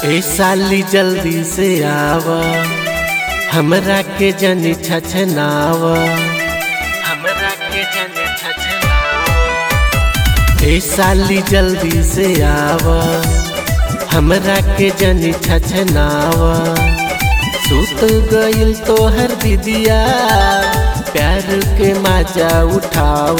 ए साली जल्दी से आव, हमरा के जनी छछनाव, हमरा के जनी छछनाव। ए साली जल्दी से आव, हमरा के जनी छछनाव। सुत गइल तोहर दीदिया, प्यार के मजा उठाव।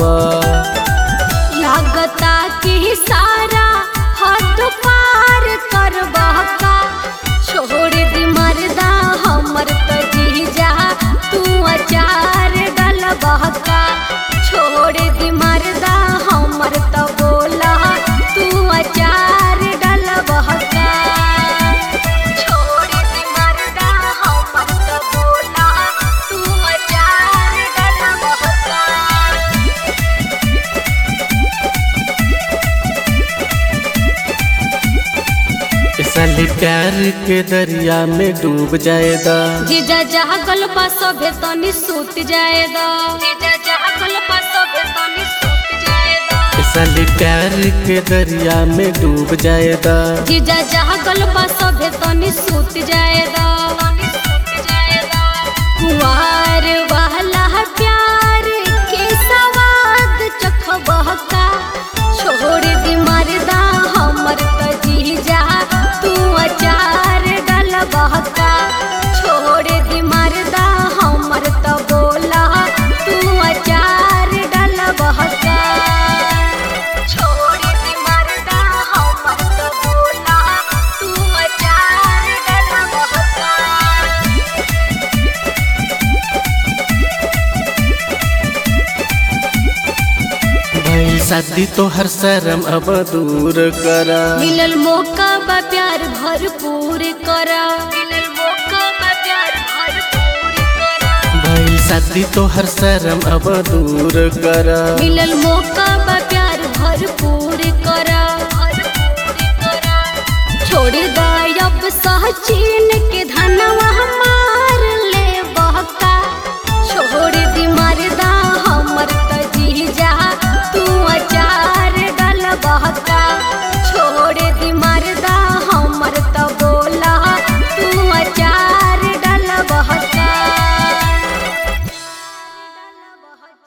लागता कि सारा हद पार करबह का, छोड़ दी मर्दा हमर त जीजा, तू अचार डलबह का। छोड़ दी मर्दा हमर त बोला, तू अचार डलबह का। छोड़ दी मर्दा हमर त बोला, तू अचार डलबह का। साली प्यार के दरिया में डूब जाएगा। जीजा जागल बा सभे तनी सूत जाएगा। जीजा जागल बा सभे तनी सूत जाएगा। साली प्यार के दरिया में डूब जाएगा। जीजा जागल बा सभे तनी सूत जाएगा। कुंवार वाला प्यार के सवाद चखबह का, छोड़ दी मर्दा हमर त जीजा, तू अचार डलबह का। छोड़ दी मर्दा हमर त बोला, तू अचार डलबह का। छोड़ दी मर्दा हमर त बोला, तू अचार डलबह का। भाई शादी तो हर शर्म अब दूर करा। मिलल मौका बा प्यार भरपूर करा। मिलल मौका बा प्यार भरपूर करा। भाई शादी तो हर शर्म अब दूर करा। मिलल मौका बा प्यार भरपूर करा। छोड़ दा अब सहचीन के धनवा